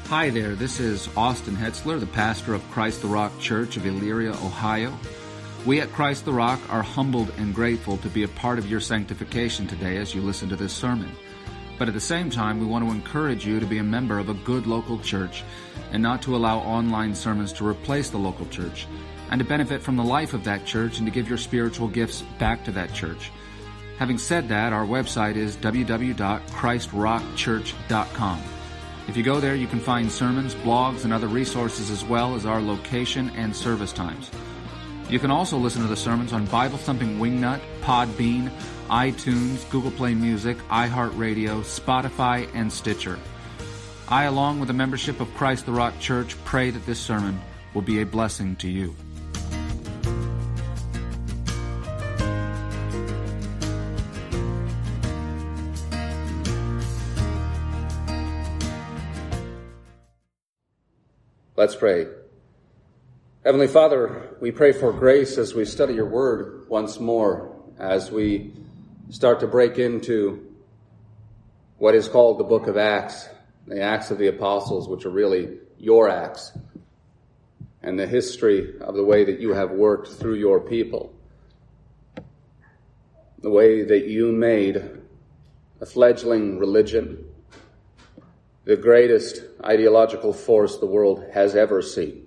Hi there, this is Austin Hetzler, the pastor of Christ the Rock Church of Elyria, Ohio. We at Christ the Rock are humbled and grateful to be a part of your sanctification today as you listen to this sermon. But at the same time, we want to encourage you to be a member of a good local church and not to allow online sermons to replace the local church, and to benefit from the life of that church and to give your spiritual gifts back to that church. Having said that, our website is www.christrockchurch.com. If you go there, you can find sermons, blogs, and other resources as well as our location and service times. You can also listen to the sermons on Bible Thumping Wingnut, Podbean, iTunes, Google Play Music, iHeartRadio, Spotify, and Stitcher. I, along with the membership of Christ the Rock Church, pray that this sermon will be a blessing to you. Let's pray. Heavenly Father, we pray for grace as we study your word once more, as we start to break into what is called the book of Acts, the Acts of the Apostles, which are really your Acts, and the history of the way that you have worked through your people, the way that you made a fledgling religion the greatest ideological force the world has ever seen.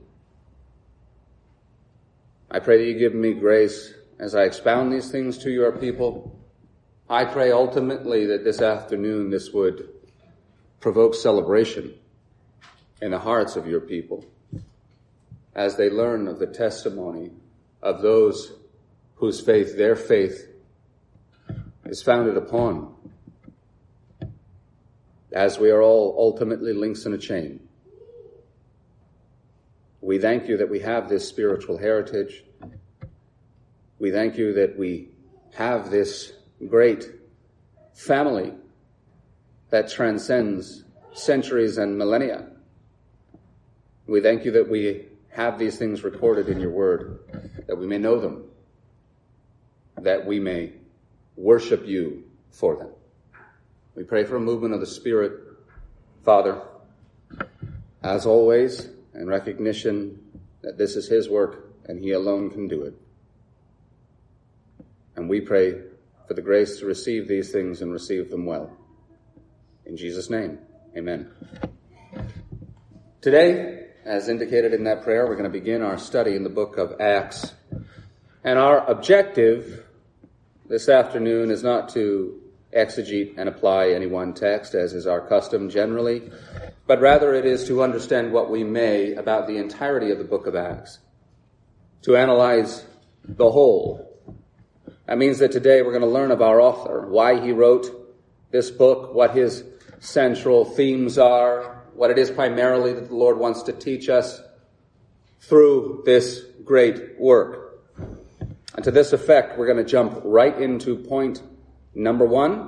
I pray that you give me grace as I expound these things to your people. I pray ultimately that this afternoon this would provoke celebration in the hearts of your people as they learn of the testimony of those whose faith, their faith, is founded upon. As we are all ultimately links in a chain. We thank you that we have this spiritual heritage. We thank you that we have this great family that transcends centuries and millennia. We thank you that we have these things recorded in your word, that we may know them, that we may worship you for them. We pray for a movement of the Spirit, Father, as always, in recognition that this is his work and he alone can do it. And we pray for the grace to receive these things and receive them well. In Jesus' name, amen. Today, as indicated in that prayer, we're going to begin our study in the book of Acts. And our objective this afternoon is not to exegete and apply any one text, as is our custom generally, but rather it is to understand what we may about the entirety of the book of Acts, to analyze the whole. That means that today we're going to learn of our author, why he wrote this book, what his central themes are, what it is primarily that the Lord wants to teach us through this great work. And to this effect, we're going to jump right into point number one,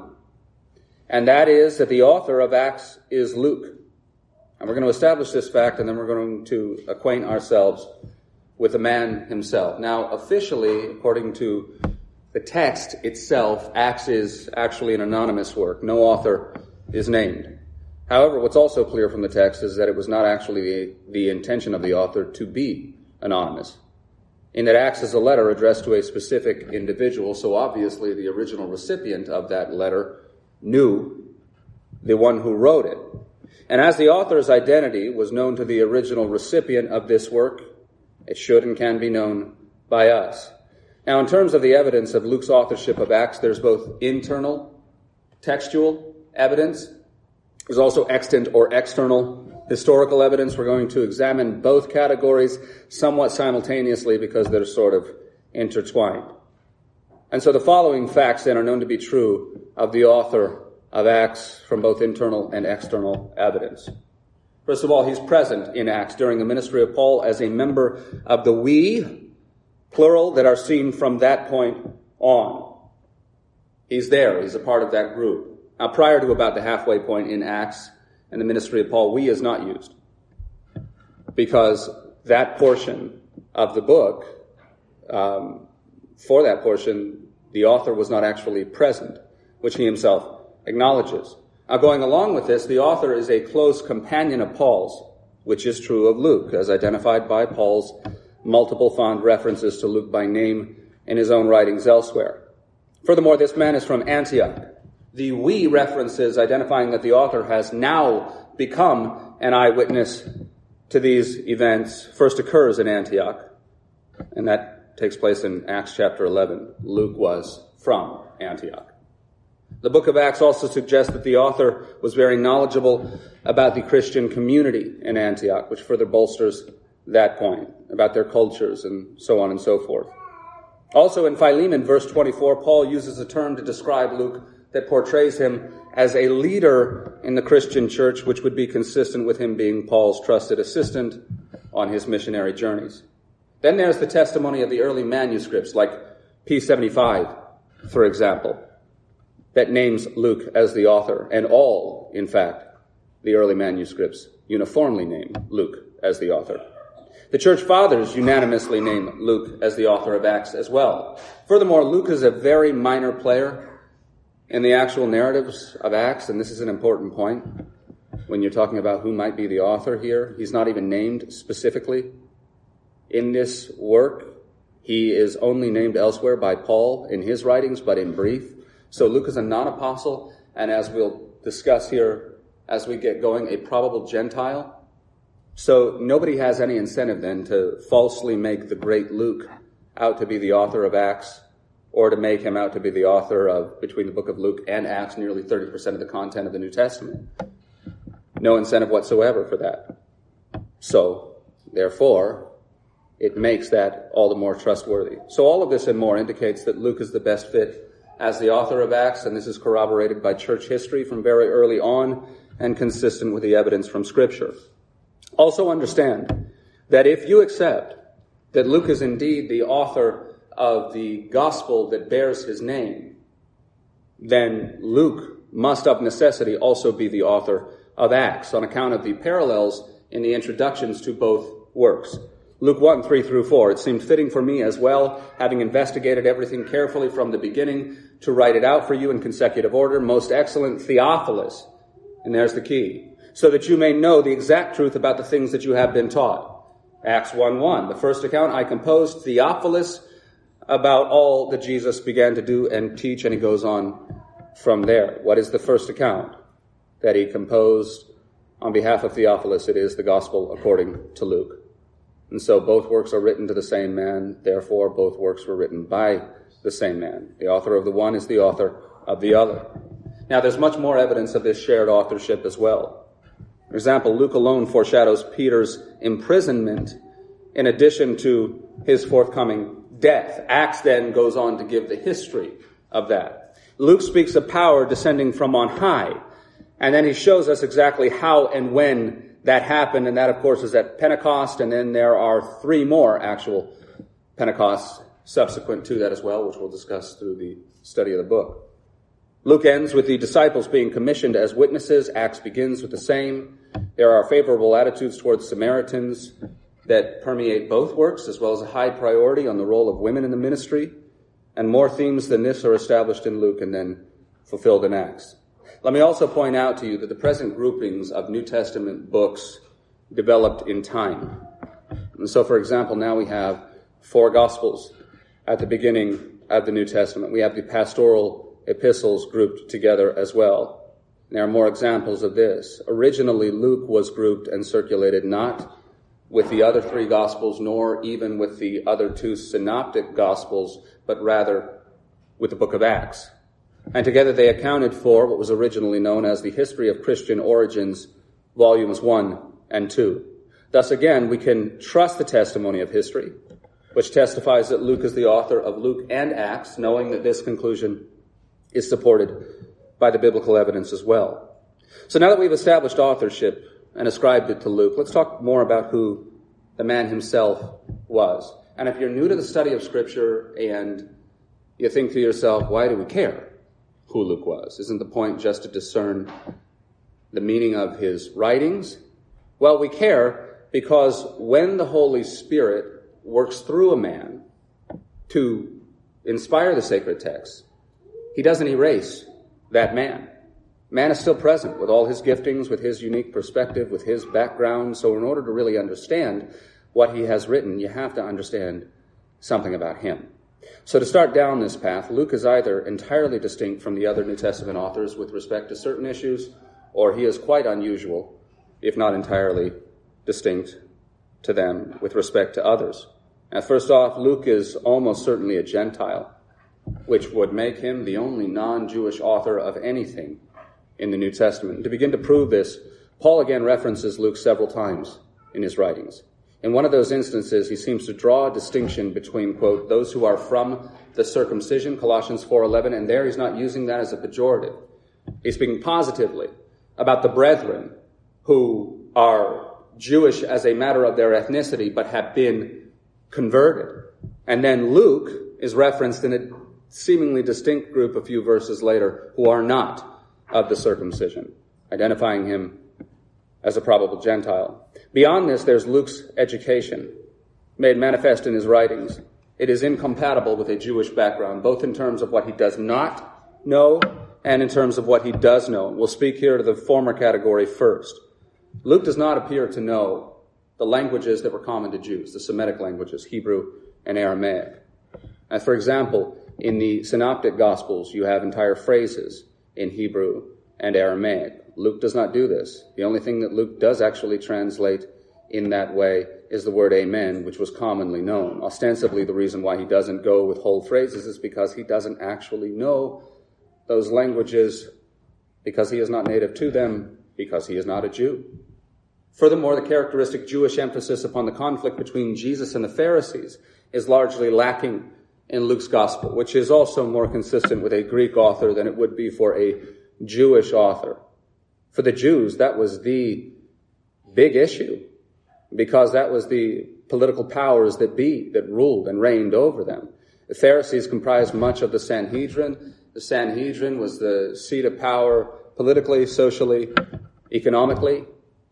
and that is that the author of Acts is Luke. And we're going to establish this fact, and then we're going to acquaint ourselves with the man himself. Now, officially, according to the text itself, Acts is actually an anonymous work. No author is named. However, what's also clear from the text is that it was not actually the intention of the author to be anonymous, in that Acts is a letter addressed to a specific individual, so obviously the original recipient of that letter knew the one who wrote it. And as the author's identity was known to the original recipient of this work, it should and can be known by us. Now, in terms of the evidence of Luke's authorship of Acts, there's both internal textual evidence. There's also extant or external historical evidence. We're going to examine both categories somewhat simultaneously because they're sort of intertwined. And so the following facts then are known to be true of the author of Acts from both internal and external evidence. First of all, he's present in Acts during the ministry of Paul as a member of the we, plural, that are seen from that point on. He's there. He's a part of that group. Now, prior to about the halfway point in Acts and the ministry of Paul, we is not used, because that portion of the book, for that portion, the author was not actually present, which he himself acknowledges. Now, going along with this, the author is a close companion of Paul's, which is true of Luke, as identified by Paul's multiple fond references to Luke by name in his own writings elsewhere. Furthermore, this man is from Antioch. The we references identifying that the author has now become an eyewitness to these events first occurs in Antioch, and that takes place in Acts chapter 11. Luke was from Antioch. The book of Acts also suggests that the author was very knowledgeable about the Christian community in Antioch, which further bolsters that point, about their cultures and so on and so forth. Also in Philemon, verse 24, Paul uses a term to describe Luke that portrays him as a leader in the Christian church, which would be consistent with him being Paul's trusted assistant on his missionary journeys. Then there's the testimony of the early manuscripts, like P75, for example, that names Luke as the author, and all, in fact, the early manuscripts uniformly name Luke as the author. The church fathers unanimously name Luke as the author of Acts as well. Furthermore, Luke is a very minor player in the actual narratives of Acts, and this is an important point when you're talking about who might be the author here. He's not even named specifically in this work. He is only named elsewhere by Paul in his writings, but in brief. So Luke is a non-apostle, and as we'll discuss here as we get going, a probable Gentile. So nobody has any incentive then to falsely make the great Luke out to be the author of Acts, or to make him out to be the author of, between the book of Luke and Acts, nearly 30% of the content of the New Testament. No incentive whatsoever for that. So, therefore, it makes that all the more trustworthy. So all of this and more indicates that Luke is the best fit as the author of Acts, and this is corroborated by church history from very early on and consistent with the evidence from Scripture. Also understand that if you accept that Luke is indeed the author of the gospel that bears his name, then Luke must of necessity also be the author of Acts on account of the parallels in the introductions to both works. Luke 1, 3 through 4, it seemed fitting for me as well, having investigated everything carefully from the beginning, to write it out for you in consecutive order, most excellent Theophilus, and there's the key, so that you may know the exact truth about the things that you have been taught. Acts 1:1, the first account I composed, Theophilus, about all that Jesus began to do and teach, and he goes on from there. What is the first account that he composed on behalf of Theophilus? It is the gospel according to Luke. And so both works are written to the same man, therefore both works were written by the same man. The author of the one is the author of the other. Now there's much more evidence of this shared authorship as well. For example, Luke alone foreshadows Peter's imprisonment in addition to his forthcoming death. Acts then goes on to give the history of that. Luke speaks of power descending from on high, and then he shows us exactly how and when that happened, and that, of course, is at Pentecost, and then there are 3 more actual Pentecosts subsequent to that as well, which we'll discuss through the study of the book. Luke ends with the disciples being commissioned as witnesses. Acts begins with the same. There are favorable attitudes towards Samaritans that permeate both works, as well as a high priority on the role of women in the ministry, and more themes than this are established in Luke and then fulfilled in Acts. Let me also point out to you that the present groupings of New Testament books developed in time. And so, for example, now we have 4 Gospels at the beginning of the New Testament. We have the pastoral epistles grouped together as well. There are more examples of this. Originally, Luke was grouped and circulated not with the other 3 Gospels, nor even with the other 2 synoptic Gospels, but rather with the book of Acts. And together they accounted for what was originally known as the History of Christian Origins, volumes 1 and 2. Thus again, we can trust the testimony of history, which testifies that Luke is the author of Luke and Acts, knowing that this conclusion is supported by the biblical evidence as well. So now that we've established authorship and ascribed it to Luke, let's talk more about who the man himself was. And if you're new to the study of Scripture and you think to yourself, why do we care who Luke was? Isn't the point just to discern the meaning of his writings? Well, we care because when the Holy Spirit works through a man to inspire the sacred text, he doesn't erase that man. Man is still present with all his giftings, with his unique perspective, with his background. So in order to really understand what he has written, you have to understand something about him. So to start down this path, Luke is either entirely distinct from the other New Testament authors with respect to certain issues, or he is quite unusual, if not entirely distinct to them with respect to others. Now, first off, Luke is almost certainly a Gentile, which would make him the only non-Jewish author of anything in the New Testament. To begin to prove this, Paul again references Luke several times in his writings. In one of those instances, he seems to draw a distinction between, quote, those who are from the circumcision, Colossians 4:11, and there he's not using that as a pejorative. He's speaking positively about the brethren who are Jewish as a matter of their ethnicity, but have been converted. And then Luke is referenced in a seemingly distinct group a few verses later who are not of the circumcision, identifying him as a probable Gentile. Beyond this, there's Luke's education, made manifest in his writings. It is incompatible with a Jewish background, both in terms of what he does not know and in terms of what he does know. We'll speak here to the former category first. Luke does not appear to know the languages that were common to Jews, the Semitic languages, Hebrew and Aramaic. And for example, in the Synoptic Gospels, you have entire phrases in Hebrew and Aramaic. Luke does not do this. The only thing that Luke does actually translate in that way is the word amen, which was commonly known. Ostensibly, the reason why he doesn't go with whole phrases is because he doesn't actually know those languages, because he is not native to them, because he is not a Jew. Furthermore, the characteristic Jewish emphasis upon the conflict between Jesus and the Pharisees is largely lacking in Luke's gospel, which is also more consistent with a Greek author than it would be for a Jewish author. For the Jews, that was the big issue, because that was the political powers that be that ruled and reigned over them. The Pharisees comprised much of the Sanhedrin. The Sanhedrin was the seat of power politically, socially, economically.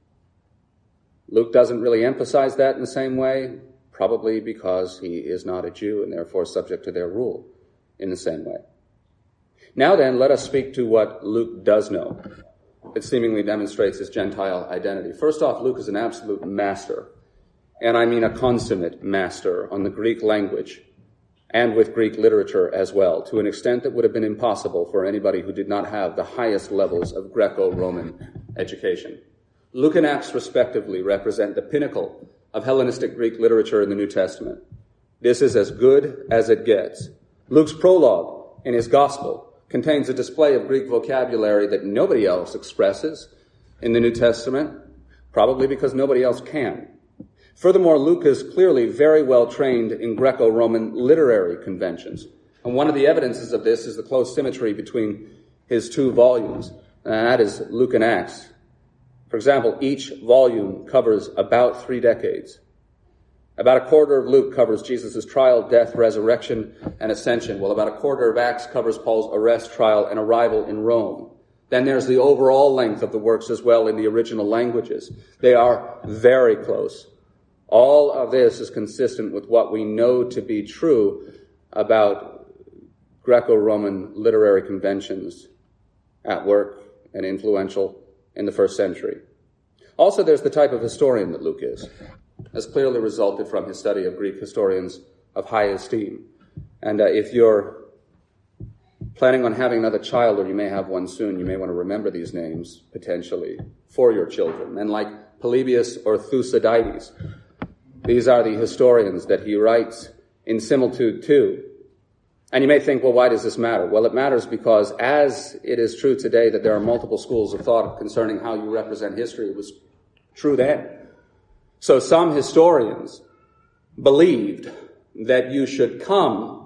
Luke doesn't really emphasize that in the same way, probably because he is not a Jew and therefore subject to their rule in the same way. Now then, let us speak to what Luke does know. It seemingly demonstrates his Gentile identity. First off, Luke is an absolute master, and I mean a consummate master on the Greek language and with Greek literature as well, to an extent that would have been impossible for anybody who did not have the highest levels of Greco-Roman education. Luke and Acts, respectively, represent the pinnacle of Hellenistic Greek literature in the New Testament. This is as good as it gets. Luke's prologue in his gospel contains a display of Greek vocabulary that nobody else expresses in the New Testament, probably because nobody else can. Furthermore, Luke is clearly very well trained in Greco-Roman literary conventions. And one of the evidences of this is the close symmetry between his two volumes, and that is Luke and Acts. For example, each volume covers about 3 decades. About a quarter of Luke covers Jesus' trial, death, resurrection, and ascension, while about a quarter of Acts covers Paul's arrest, trial, and arrival in Rome. Then there's the overall length of the works as well in the original languages. They are very close. All of this is consistent with what we know to be true about Greco-Roman literary conventions at work and influential in the first century. Also, there's the type of historian that Luke is, has clearly resulted from his study of Greek historians of high esteem. And if you're planning on having another child, or you may have one soon, you may want to remember these names, potentially, for your children. Men like Polybius or Thucydides. These are the historians that he writes in similitude to. And you may think, well, why does this matter? Well, it matters because as it is true today that there are multiple schools of thought concerning how you represent history, it was true then. So some historians believed that you should come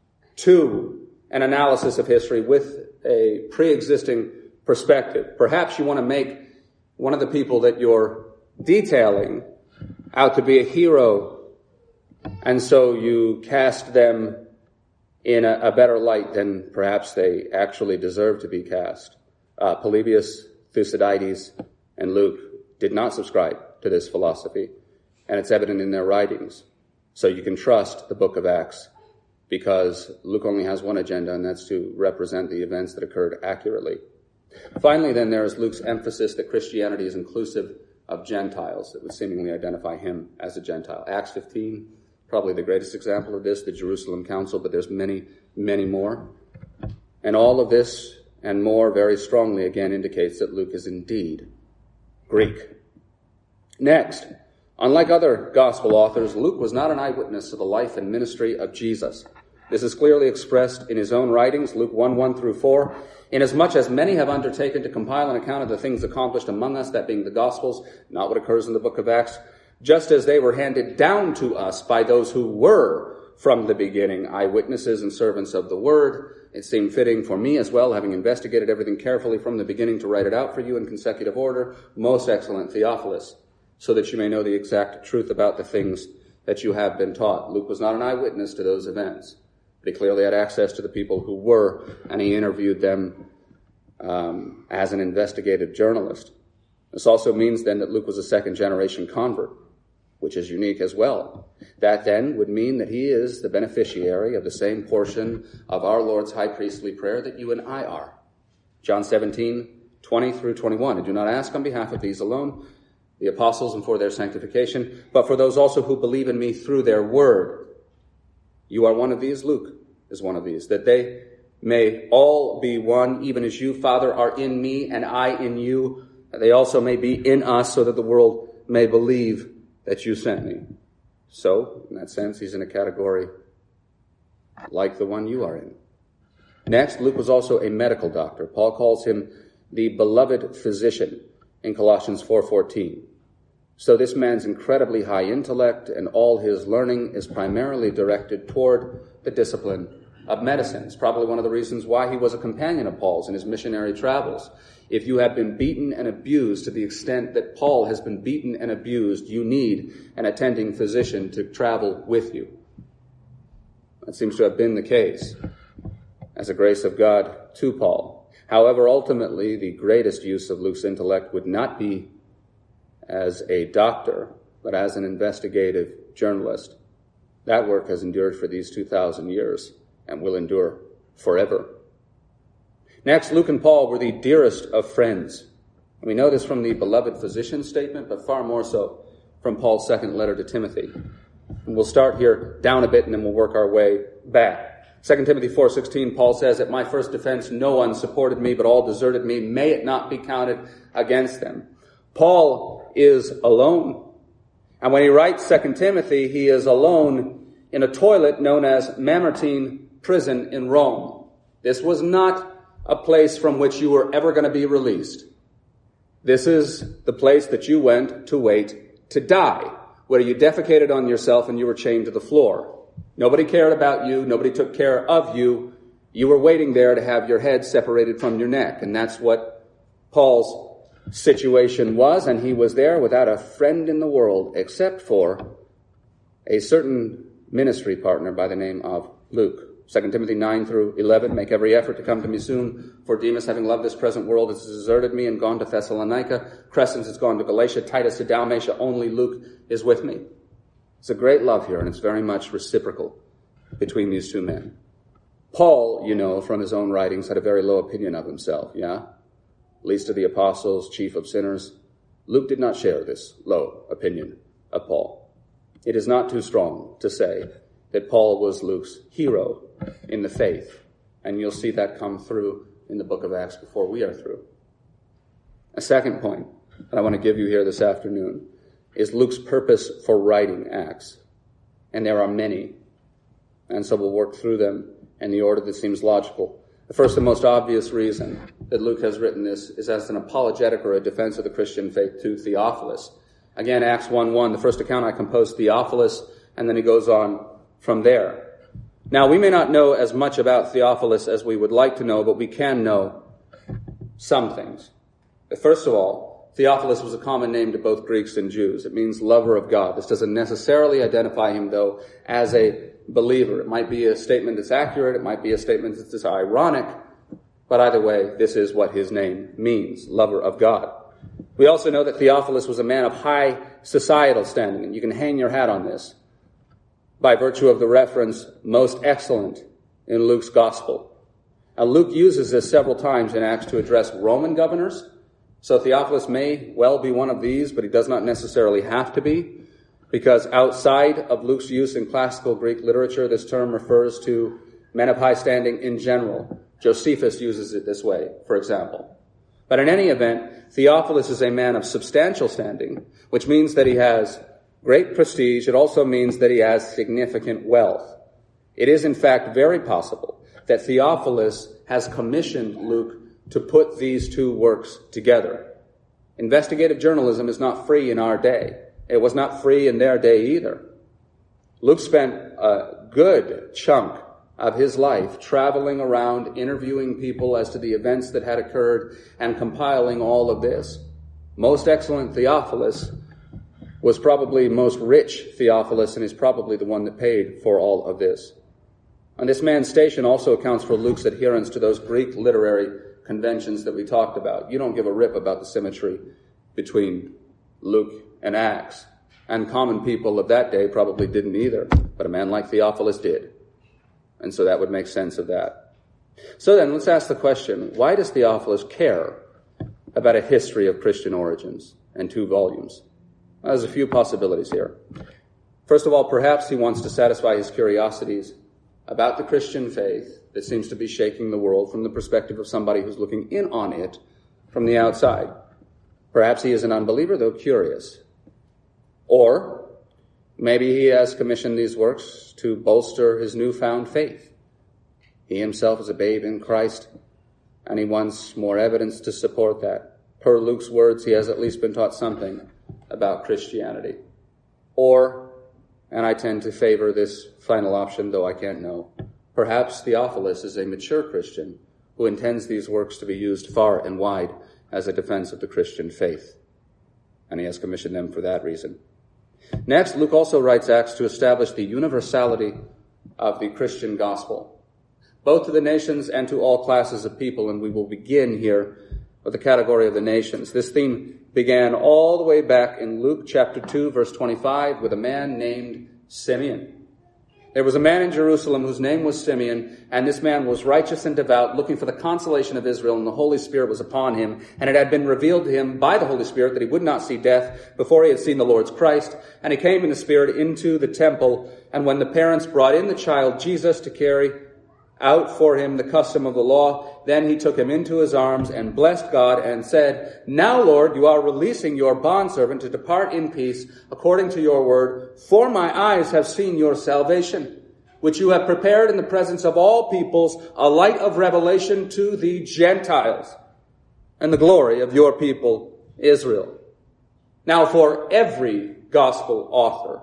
to an analysis of history with a pre-existing perspective. Perhaps you want to make one of the people that you're detailing out to be a hero, and so you cast them in a better light than perhaps they actually deserve to be cast. Polybius, Thucydides, and Luke did not subscribe to this philosophy, and it's evident in their writings. So you can trust the book of Acts, because Luke only has one agenda, and that's to represent the events that occurred accurately Finally, then, there is Luke's emphasis that Christianity is inclusive of Gentiles. That would seemingly identify him as a Gentile. Acts 15, probably the greatest example of this, the Jerusalem Council, but there's many, many more. And all of this and more very strongly, again, indicates that Luke is indeed Greek. Next, unlike other gospel authors, Luke was not an eyewitness to the life and ministry of Jesus. This is clearly expressed in his own writings, Luke 1 through 4. Inasmuch as many have undertaken to compile an account of the things accomplished among us, that being the Gospels, not what occurs in the book of Acts, just as they were handed down to us by those who were from the beginning eyewitnesses and servants of the word, it seemed fitting for me as well, having investigated everything carefully from the beginning, to write it out for you in consecutive order, most excellent Theophilus, so that you may know the exact truth about the things that you have been taught. Luke was not an eyewitness to those events. He clearly had access to the people who were, and he interviewed them as an investigative journalist. This also means then that Luke was a second-generation convert, which is unique as well. That then would mean that he is the beneficiary of the same portion of our Lord's high priestly prayer that you and I are. John 17, 20 through 21. I do not ask on behalf of these alone, the apostles, and for their sanctification, but for those also who believe in me through their word. You are one of these, Luke is one of these, that they may all be one, even as you, Father, are in me and I in you, that they also may be in us, so that the world may believe that you sent me. So, in that sense, he's in a category like the one you are in. Next, Luke was also a medical doctor. Paul calls him the beloved physician in Colossians 4:14. So this man's incredibly high intellect and all his learning is primarily directed toward the discipline of medicine. It's probably one of the reasons why he was a companion of Paul's in his missionary travels. If you have been beaten and abused to the extent that Paul has been beaten and abused, you need an attending physician to travel with you. That seems to have been the case as a grace of God to Paul. However, ultimately, the greatest use of Luke's intellect would not be as a doctor, but as an investigative journalist. That work has endured for these 2,000 years and will endure forever. Next, Luke and Paul were the dearest of friends. We know this from the beloved physician statement, but far more so from Paul's second letter to Timothy. And we'll start here down a bit and then we'll work our way back. 2 Timothy 4:16, Paul says, "At my first defense no one supported me, but all deserted me. May it not be counted against them." Paul is alone. And when he writes 2 Timothy, he is alone in a toilet known as Mamertine prison in Rome. This was not a place from which you were ever going to be released. This is the place that you went to wait to die, where you defecated on yourself and you were chained to the floor. Nobody cared about you. Nobody took care of you. You were waiting there to have your head separated from your neck. And that's what Paul's situation was. And he was there without a friend in the world except for a certain ministry partner by the name of Luke. 2 Timothy 9 through 11, "Make every effort to come to me soon, for Demas, having loved this present world, has deserted me and gone to Thessalonica. Crescens has gone to Galatia, Titus to Dalmatia, only Luke is with me." It's a great love here, and it's very much reciprocal between these two men. Paul, you know, from his own writings, had a very low opinion of himself, yeah? Least of the apostles, chief of sinners. Luke did not share this low opinion of Paul. It is not too strong to say that Paul was Luke's hero in the faith. And you'll see that come through in the book of Acts before we are through. A second point that I want to give you here this afternoon is Luke's purpose for writing Acts. And there are many. And so we'll work through them in the order that seems logical. The first and most obvious reason that Luke has written this is as an apologetic or a defense of the Christian faith to Theophilus. Again, Acts 1:1, the first account I composed Theophilus, and then he goes on from there. Now, we may not know as much about Theophilus as we would like to know, but we can know some things. First of all, Theophilus was a common name to both Greeks and Jews. It means lover of God. This doesn't necessarily identify him, though, as a believer. It might be a statement that's accurate. It might be a statement that's ironic. But either way, this is what his name means, lover of God. We also know that Theophilus was a man of high societal standing, and you can hang your hat on this by virtue of the reference most excellent in Luke's gospel. Now, Luke uses this several times in Acts to address Roman governors. So Theophilus may well be one of these, but he does not necessarily have to be, because outside of Luke's use in classical Greek literature, this term refers to men of high standing in general. Josephus uses it this way, for example. But in any event, Theophilus is a man of substantial standing, which means that he has great prestige. It also means that he has significant wealth. It is, in fact, very possible that Theophilus has commissioned Luke to put these two works together. Investigative journalism is not free in our day. It was not free in their day either. Luke spent a good chunk of his life traveling around, interviewing people as to the events that had occurred, and compiling all of this. Most excellent Theophilus was probably most rich Theophilus, and is probably the one that paid for all of this. And this man's station also accounts for Luke's adherence to those Greek literary conventions that we talked about. You don't give a rip about the symmetry between Luke and Acts. And common people of that day probably didn't either. But a man like Theophilus did. And so that would make sense of that. So then, let's ask the question, why does Theophilus care about a history of Christian origins and 2 volumes? Well, there's a few possibilities here. First of all, perhaps he wants to satisfy his curiosities about the Christian faith that seems to be shaking the world from the perspective of somebody who's looking in on it from the outside. Perhaps he is an unbeliever, though curious. Or maybe he has commissioned these works to bolster his newfound faith. He himself is a babe in Christ, and he wants more evidence to support that. Per Luke's words, he has at least been taught something about Christianity. Or, and I tend to favor this final option, though I can't know, perhaps Theophilus is a mature Christian who intends these works to be used far and wide as a defense of the Christian faith. And he has commissioned them for that reason. Next, Luke also writes Acts to establish the universality of the Christian gospel, both to the nations and to all classes of people. And we will begin here with the category of the nations. This theme began all the way back in Luke chapter 2, verse 25, with a man named Simeon. There was a man in Jerusalem whose name was Simeon, and this man was righteous and devout, looking for the consolation of Israel, and the Holy Spirit was upon him. And it had been revealed to him by the Holy Spirit that he would not see death before he had seen the Lord's Christ. And he came in the Spirit into the temple, and when the parents brought in the child Jesus to carry out for him the custom of the law, then he took him into his arms and blessed God and said, "Now, Lord, you are releasing your bondservant to depart in peace according to your word, for my eyes have seen your salvation, which you have prepared in the presence of all peoples, a light of revelation to the Gentiles, and the glory of your people Israel." Now, for every gospel author,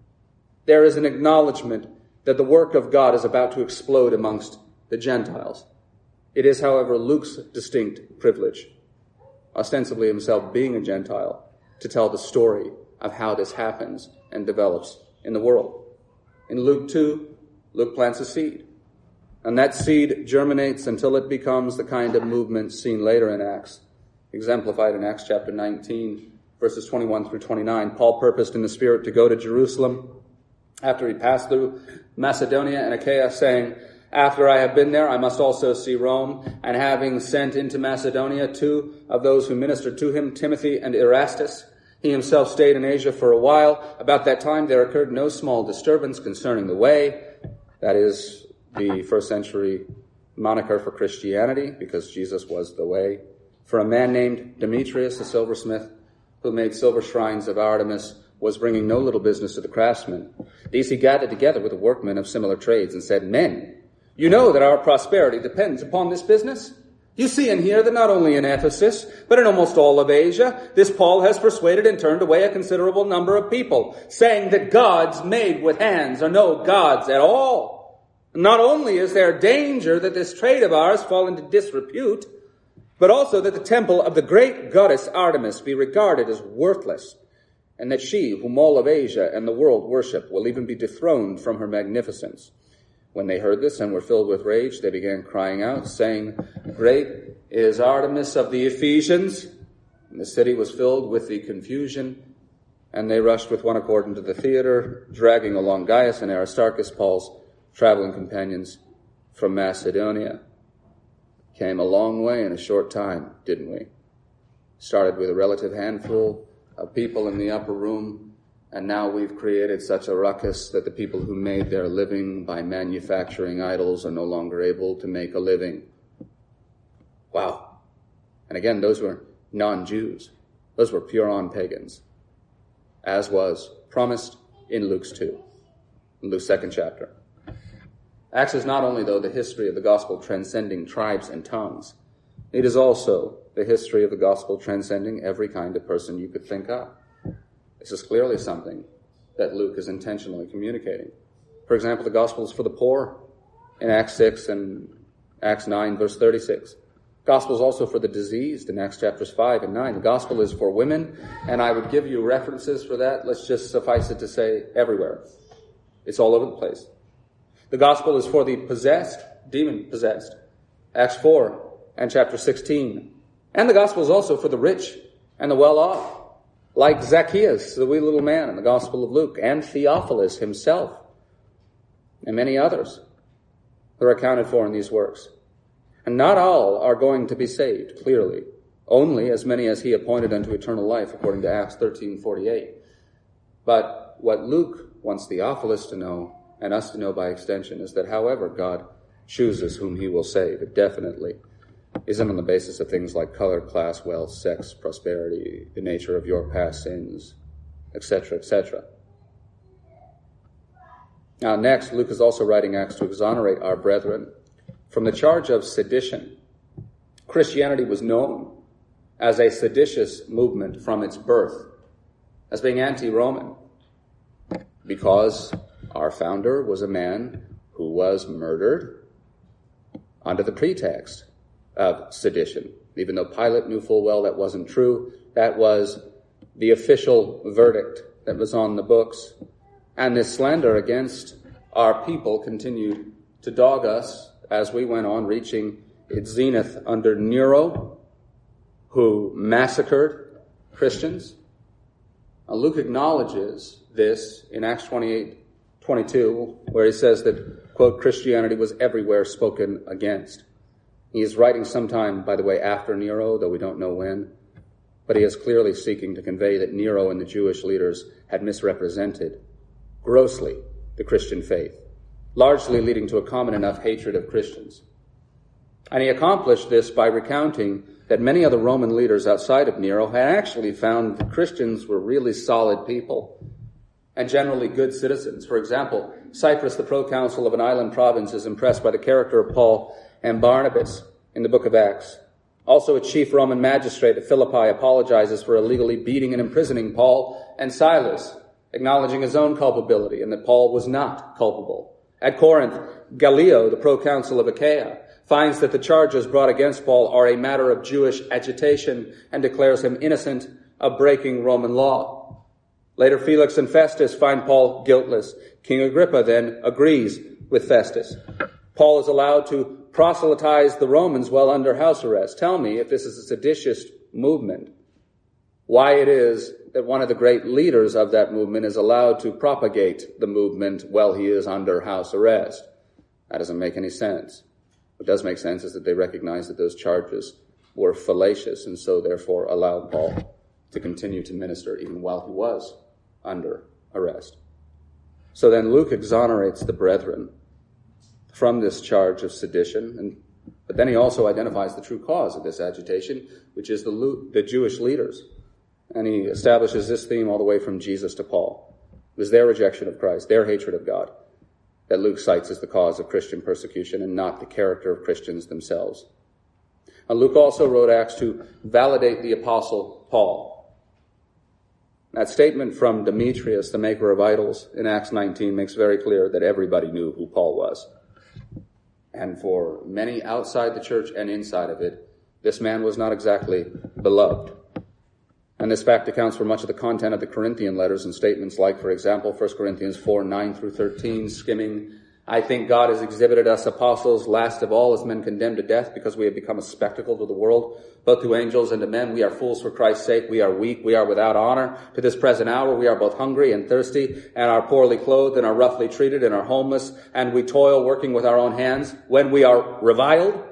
there is an acknowledgement that the work of God is about to explode amongst the Gentiles. It is, however, Luke's distinct privilege, ostensibly himself being a Gentile, to tell the story of how this happens and develops in the world. In Luke 2, Luke plants a seed, and that seed germinates until it becomes the kind of movement seen later in Acts, exemplified in Acts chapter 19, verses 21 through 29. Paul purposed in the Spirit to go to Jerusalem after he passed through Macedonia and Achaia, saying, "After I have been there, I must also see Rome." And having sent into Macedonia 2 of those who ministered to him, Timothy and Erastus, he himself stayed in Asia for a while. About that time there occurred no small disturbance concerning the way. That is the first century moniker for Christianity, because Jesus was the way. For a man named Demetrius, a silversmith, who made silver shrines of Artemis, was bringing no little business to the craftsmen. These he gathered together with the workmen of similar trades and said, "Men, you know that our prosperity depends upon this business. You see and hear that not only in Ephesus, but in almost all of Asia, this Paul has persuaded and turned away a considerable number of people, saying that gods made with hands are no gods at all. Not only is there danger that this trade of ours fall into disrepute, but also that the temple of the great goddess Artemis be regarded as worthless, and that she, whom all of Asia and the world worship, will even be dethroned from her magnificence." When they heard this and were filled with rage, they began crying out, saying, "Great is Artemis of the Ephesians." And the city was filled with the confusion, and they rushed with one accord into the theater, dragging along Gaius and Aristarchus, Paul's traveling companions from Macedonia. Came a long way in a short time, didn't we? Started with a relative handful of people in the upper room, and now we've created such a ruckus that the people who made their living by manufacturing idols are no longer able to make a living. Wow. And again, those were non-Jews. Those were pure-on pagans, as was promised in Luke's 2, in Luke's 2nd chapter. Acts is not only, though, the history of the gospel transcending tribes and tongues, it is also the history of the gospel transcending every kind of person you could think of. This is clearly something that Luke is intentionally communicating. For example, the gospel is for the poor in Acts 6 and Acts 9, verse 36. The gospel is also for the diseased in Acts chapters 5 and 9. The gospel is for women, and I would give you references for that. Let's just suffice it to say everywhere. It's all over the place. The gospel is for the possessed, demon-possessed, Acts 4 and chapter 16. And the gospel is also for the rich and the well-off, like Zacchaeus, the wee little man in the Gospel of Luke, and Theophilus himself, and many others that are accounted for in these works. And not all are going to be saved, clearly. Only as many as he appointed unto eternal life, according to Acts 13:48. But what Luke wants Theophilus to know, and us to know by extension, is that however God chooses whom he will save, it definitely isn't on the basis of things like color, class, wealth, sex, prosperity, the nature of your past sins, etc., etc. Now next, Luke is also writing Acts to exonerate our brethren from the charge of sedition. Christianity was known as a seditious movement from its birth, as being anti-Roman, because our founder was a man who was murdered under the pretext of sedition. Even though Pilate knew full well that wasn't true, that was the official verdict that was on the books. And this slander against our people continued to dog us as we went on, reaching its zenith under Nero, who massacred Christians. Now, Luke acknowledges this in Acts 28:22, where he says that, quote, Christianity was everywhere spoken against. He is writing sometime, by the way, after Nero, though we don't know when, but he is clearly seeking to convey that Nero and the Jewish leaders had misrepresented grossly the Christian faith, largely leading to a common enough hatred of Christians. And he accomplished this by recounting that many other Roman leaders outside of Nero had actually found that Christians were really solid people and generally good citizens. For example, Cyprus, the proconsul of an island province, is impressed by the character of Paul and Barnabas in the book of Acts. Also, a chief Roman magistrate at Philippi apologizes for illegally beating and imprisoning Paul and Silas, acknowledging his own culpability and that Paul was not culpable. At Corinth, Gallio, the proconsul of Achaia, finds that the charges brought against Paul are a matter of Jewish agitation and declares him innocent of breaking Roman law. Later, Felix and Festus find Paul guiltless. King Agrippa then agrees with Festus. Paul is allowed to proselytize the Romans while under house arrest. Tell me, if this is a seditious movement, why it is that one of the great leaders of that movement is allowed to propagate the movement while he is under house arrest. That doesn't make any sense. What does make sense is that they recognize that those charges were fallacious and so therefore allowed Paul to continue to minister even while he was under arrest. So then Luke exonerates the brethren from this charge of sedition, but then he also identifies the true cause of this agitation, which is the Jewish leaders. And he establishes this theme all the way from Jesus to Paul. It was their rejection of Christ, their hatred of God, that Luke cites as the cause of Christian persecution and not the character of Christians themselves. Now, Luke also wrote Acts to validate the apostle Paul. That statement from Demetrius, the maker of idols, in Acts 19 makes very clear that everybody knew who Paul was. And for many outside the church and inside of it, this man was not exactly beloved. And this fact accounts for much of the content of the Corinthian letters and statements like, for example, 1 Corinthians 4, 9 through 13, skimming, I think God has exhibited us apostles last of all as men condemned to death because we have become a spectacle to the world, both to angels and to men. We are fools for Christ's sake. We are weak. We are without honor. To this present hour, we are both hungry and thirsty and are poorly clothed and are roughly treated and are homeless, and we toil working with our own hands. When we are reviled,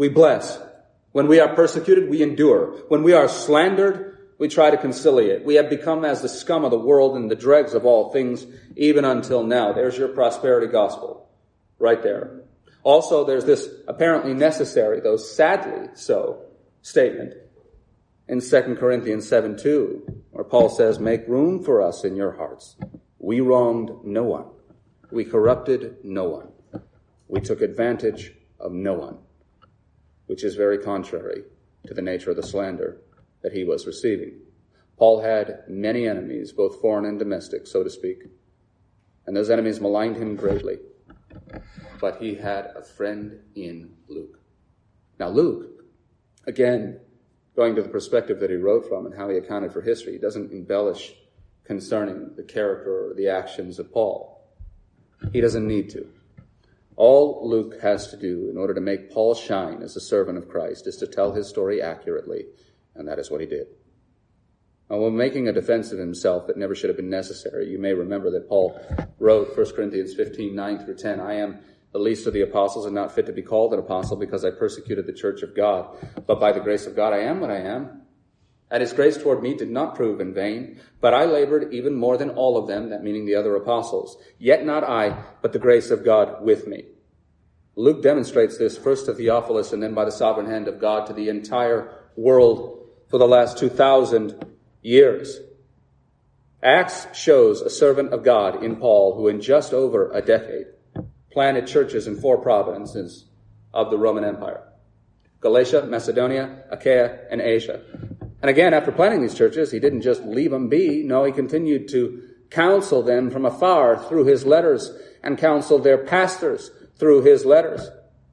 we bless. When we are persecuted, we endure. When we are slandered, we try to conciliate. We have become as the scum of the world and the dregs of all things, even until now. There's your prosperity gospel, right there. Also, there's this apparently necessary, though sadly so, statement in 2 Corinthians 7:2, where Paul says, make room for us in your hearts. We wronged no one. We corrupted no one. We took advantage of no one, which is very contrary to the nature of the slander that he was receiving. Paul had many enemies, both foreign and domestic, so to speak, and those enemies maligned him greatly. But he had a friend in Luke. Now Luke, again, going to the perspective that he wrote from and how he accounted for history, he doesn't embellish concerning the character or the actions of Paul. He doesn't need to. All Luke has to do in order to make Paul shine as a servant of Christ is to tell his story accurately, and that is what he did. Now, when making a defense of himself that never should have been necessary, you may remember that Paul wrote 1 Corinthians 15:9-10, I am the least of the apostles and not fit to be called an apostle because I persecuted the church of God. But by the grace of God I am what I am. And his grace toward me did not prove in vain, but I labored even more than all of them, that meaning the other apostles. Yet not I, but the grace of God with me. Luke demonstrates this first to Theophilus and then by the sovereign hand of God to the entire world for the last 2,000 years. Acts shows a servant of God in Paul who in just over a decade planted churches in 4 provinces of the Roman Empire: Galatia, Macedonia, Achaia, and Asia. And again, after planting these churches, he didn't just leave them be. No, he continued to counsel them from afar through his letters and counsel their pastors through his letters.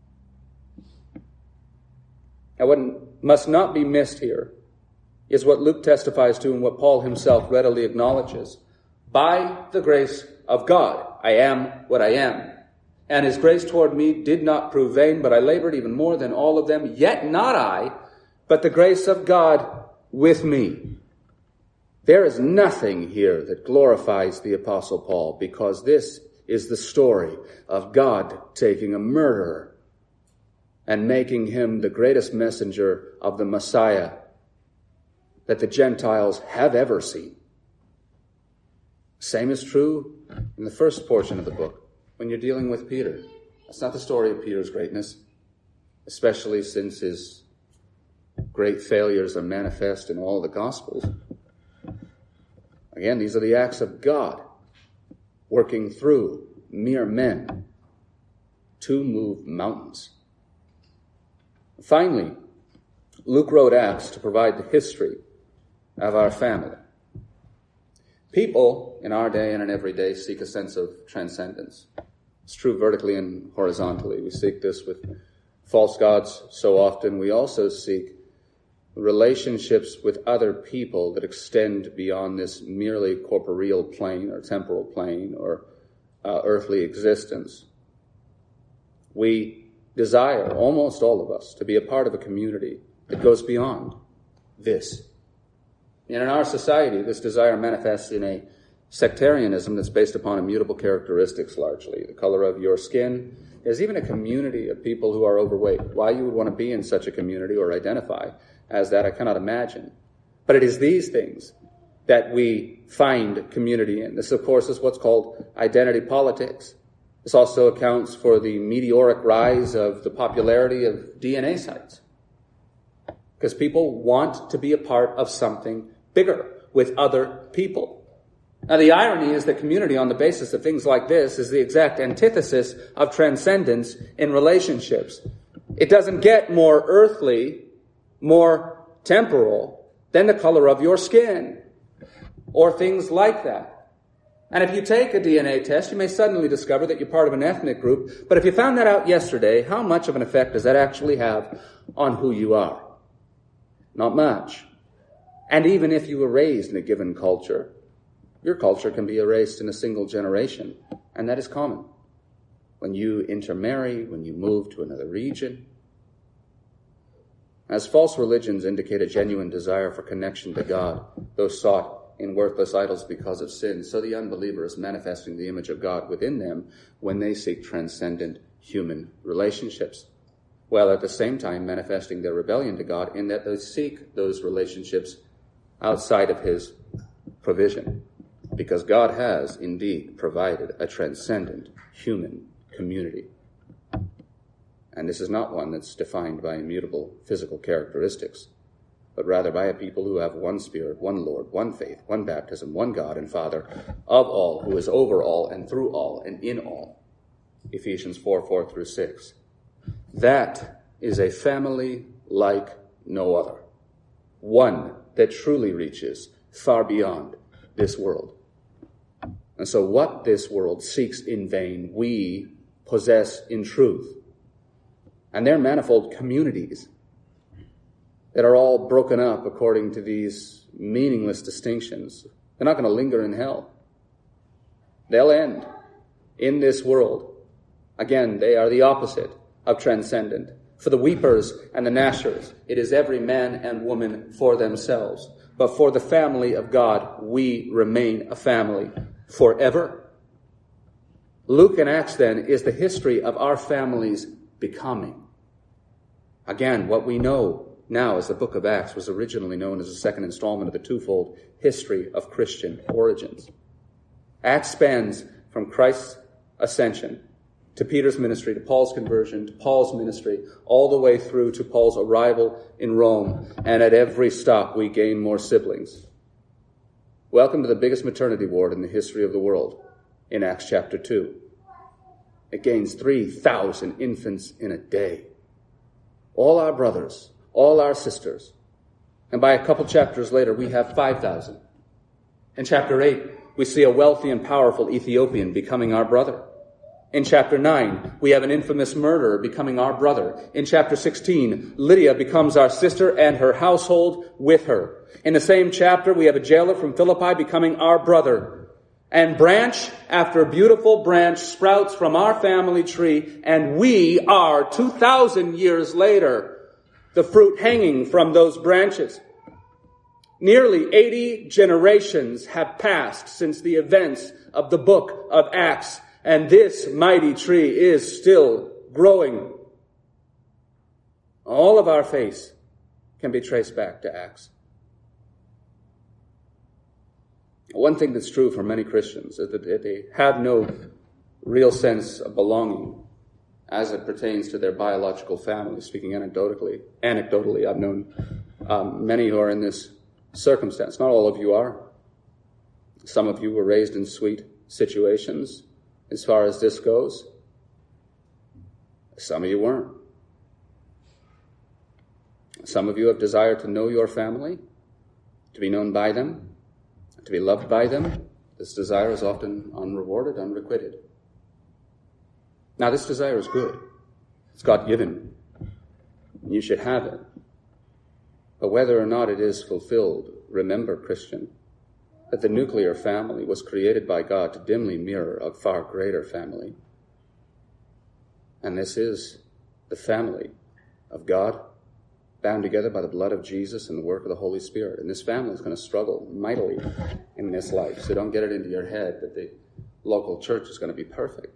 Now, what must not be missed here is what Luke testifies to and what Paul himself readily acknowledges. By the grace of God, I am what I am. And his grace toward me did not prove vain, but I labored even more than all of them. Yet not I, but the grace of God with me. There is nothing here that glorifies the Apostle Paul, because this is the story of God taking a murderer and making him the greatest messenger of the Messiah that the Gentiles have ever seen. Same is true in the first portion of the book when you're dealing with Peter. That's not the story of Peter's greatness, especially since his great failures are manifest in all the Gospels. Again, these are the acts of God working through mere men to move mountains. Finally, Luke wrote Acts to provide the history of our family. People in our day and in every day seek a sense of transcendence. It's true vertically and horizontally. We seek this with false gods so often. We also seek relationships with other people that extend beyond this merely corporeal plane or temporal plane or earthly existence. We desire, almost all of us, to be a part of a community that goes beyond this. And in our society, this desire manifests in a sectarianism that's based upon immutable characteristics largely. The color of your skin. There's even a community of people who are overweight. Why you would want to be in such a community or identify as that, I cannot imagine. But it is these things that we find community in. This, of course, is what's called identity politics. This also accounts for the meteoric rise of the popularity of DNA sites. Because people want to be a part of something bigger with other people. Now, the irony is that community on the basis of things like this is the exact antithesis of transcendence in relationships. It doesn't get more earthly, more temporal than the color of your skin or things like that. And if you take a DNA test, you may suddenly discover that you're part of an ethnic group. But if you found that out yesterday, how much of an effect does that actually have on who you are? Not much. And even if you were raised in a given culture, your culture can be erased in a single generation. And that is common. When you intermarry, when you move to another region. As false religions indicate a genuine desire for connection to God, though sought in worthless idols because of sin, so the unbeliever is manifesting the image of God within them when they seek transcendent human relationships. while at the same time manifesting their rebellion to God in that they seek those relationships outside of his provision. Because God has indeed provided a transcendent human community. And this is not one that's defined by immutable physical characteristics, but rather by a people who have one Spirit, one Lord, one faith, one baptism, one God and Father of all, who is over all and through all and in all. Ephesians 4:4-6. That is a family like no other. One that truly reaches far beyond this world. And so what this world seeks in vain, we possess in truth. And they're manifold communities that are all broken up according to these meaningless distinctions. They're not going to linger in hell. They'll end in this world. Again, they are the opposite of transcendent. For the weepers and the gnashers, it is every man and woman for themselves. But for the family of God, we remain a family forever. Luke and Acts, then, is the history of our families becoming. Again, what we know now as the book of Acts was originally known as the second installment of the twofold history of Christian origins. Acts spans from Christ's ascension to Peter's ministry, to Paul's conversion, to Paul's ministry, all the way through to Paul's arrival in Rome. And at every stop, we gain more siblings. Welcome to the biggest maternity ward in the history of the world in Acts chapter 2. It gains 3,000 infants in a day. All our brothers, all our sisters. And by a couple chapters later, we have 5,000. In chapter 8, we see a wealthy and powerful Ethiopian becoming our brother. In chapter 9, we have an infamous murderer becoming our brother. In chapter 16, Lydia becomes our sister and her household with her. In the same chapter, we have a jailer from Philippi becoming our brother. And branch after beautiful branch sprouts from our family tree, and we are 2,000 years later, the fruit hanging from those branches. Nearly 80 generations have passed since the events of the book of Acts, and this mighty tree is still growing. All of our faith can be traced back to Acts. One thing that's true for many Christians is that they have no real sense of belonging as it pertains to their biological family. Speaking anecdotally, I've known many who are in this circumstance. Not all of you are. Some of you were raised in sweet situations as far as this goes. Some of you weren't. Some of you have desired to know your family, to be known by them, to be loved by them. This desire is often unrewarded, unrequited. Now, this desire is good. It's God-given. You should have it. But whether or not it is fulfilled, remember, Christian, that the nuclear family was created by God to dimly mirror a far greater family. And this is the family of God, bound together by the blood of Jesus and the work of the Holy Spirit. And this family is going to struggle mightily in this life. So don't get it into your head that the local church is going to be perfect.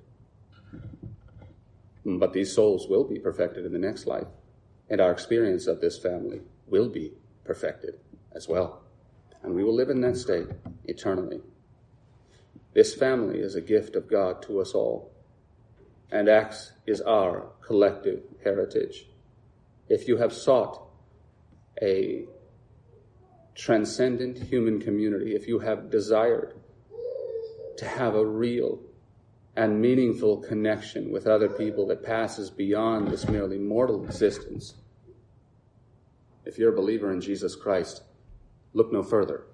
But these souls will be perfected in the next life. And our experience of this family will be perfected as well. And we will live in that state eternally. This family is a gift of God to us all. And Acts is our collective heritage. If you have sought a transcendent human community, if you have desired to have a real and meaningful connection with other people that passes beyond this merely mortal existence, if you're a believer in Jesus Christ, look no further.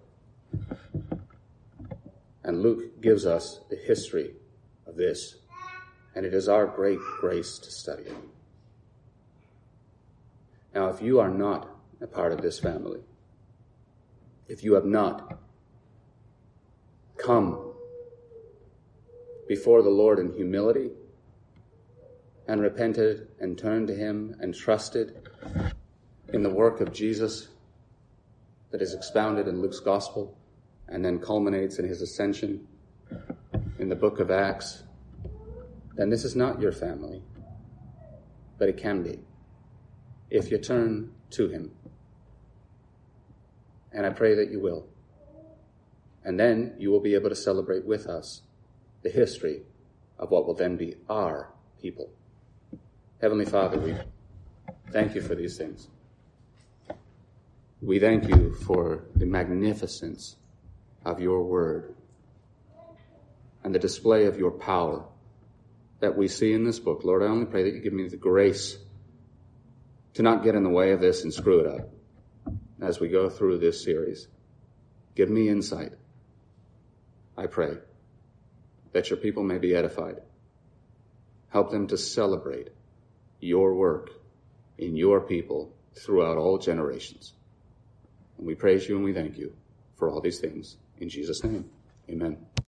And Luke gives us the history of this, and it is our great grace to study it. Now, if you are not a part of this family, if you have not come before the Lord in humility and repented and turned to Him and trusted in the work of Jesus that is expounded in Luke's gospel and then culminates in His ascension in the book of Acts, then this is not your family, but it can be. if you turn to him. And I pray that you will. And then you will be able to celebrate with us the history of what will then be our people. Heavenly Father, we thank you for these things. We thank you for the magnificence of your word and the display of your power that we see in this book. Lord, I only pray that you give me the grace to not get in the way of this and screw it up as we go through this series. Give me insight, I pray, that your people may be edified. Help them to celebrate your work in your people throughout all generations. And we praise you and we thank you for all these things. In Jesus' name, amen.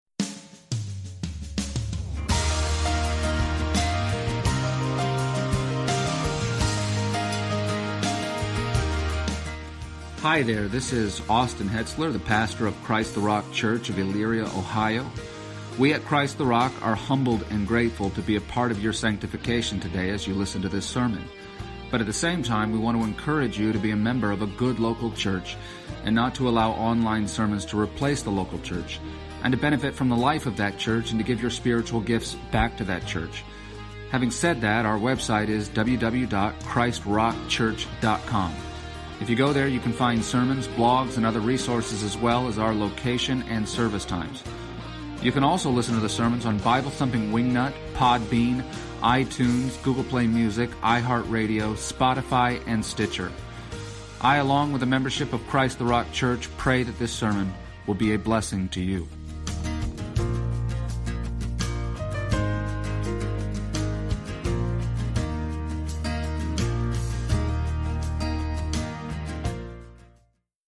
Hi there, this is Austin Hetzler, the pastor of Christ the Rock Church of Elyria, Ohio. We at Christ the Rock are humbled and grateful to be a part of your sanctification today as you listen to this sermon. But at the same time, we want to encourage you to be a member of a good local church and not to allow online sermons to replace the local church, and to benefit from the life of that church and to give your spiritual gifts back to that church. Having said that, our website is www.christrockchurch.com. If you go there, you can find sermons, blogs, and other resources, as well as our location and service times. You can also listen to the sermons on Bible Thumping Wingnut, Podbean, iTunes, Google Play Music, iHeartRadio, Spotify, and Stitcher. I, along with the membership of Christ the Rock Church, pray that this sermon will be a blessing to you.